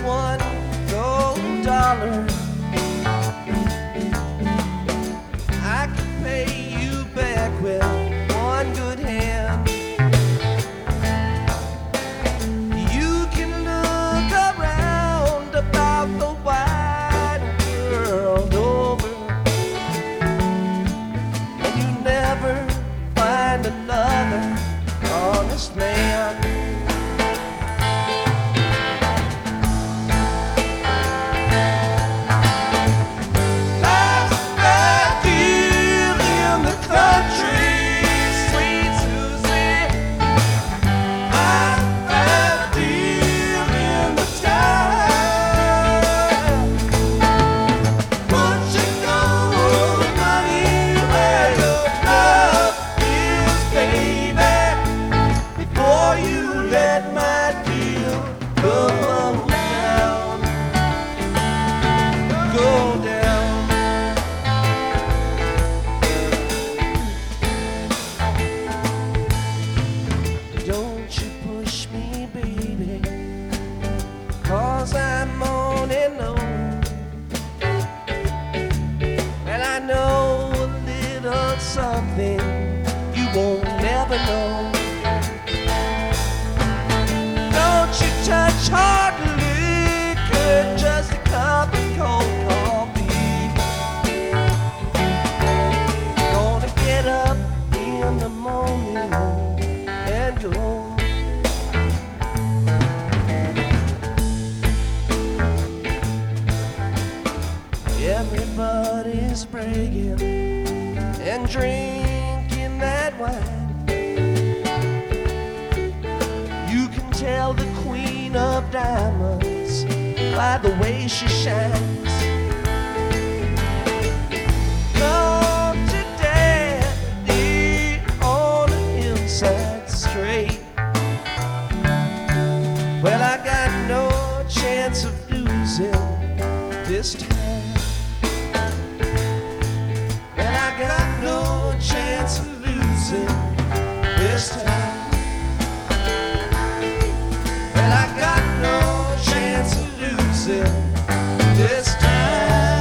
one gold dollar, I can pay you back with one good hand. You can look around about the wide world over, and you never find another honest man. I'm on and on, and I know a little something you won't never know. Don't you touch hard liquor, just a cup of cold coffee. Gonna get up in the morning and go. Everybody's bragging and drinking that wine. You can tell the queen of diamonds by the way she shines. Come to daddy on the hillside straight. Well, I got no chance of losing this time. Got no chance of losing this time. And I got no chance of losing this time.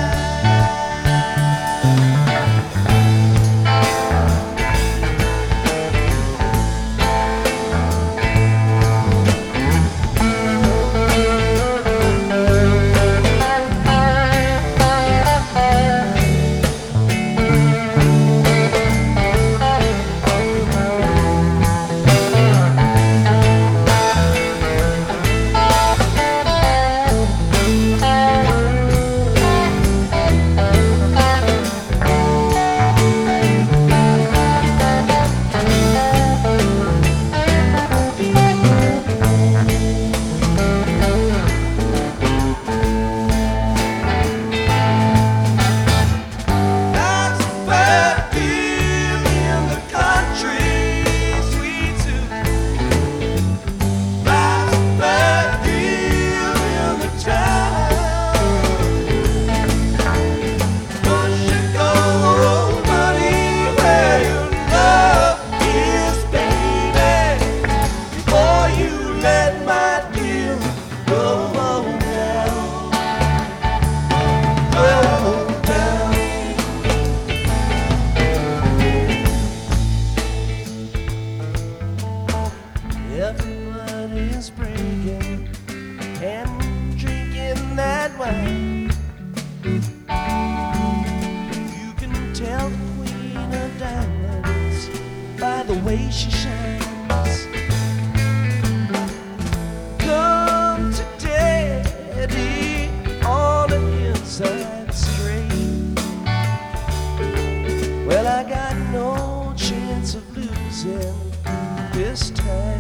Everybody's breaking and drinking that wine. You can tell the queen of diamonds by the way she shines. Come to daddy on the hillside straight. Well, I got no chance of losing this time.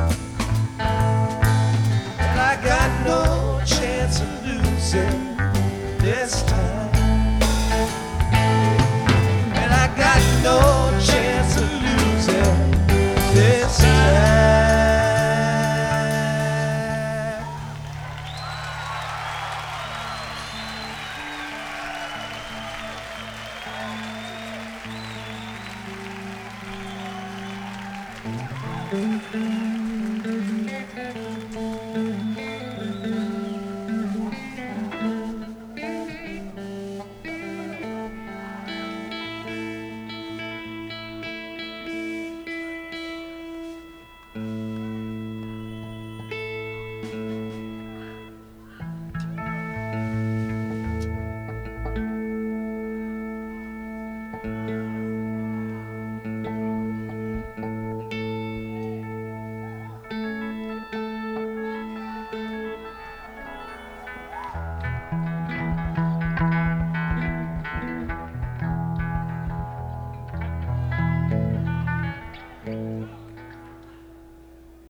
I got no chance of losing this time. And I got no chance of losing this time.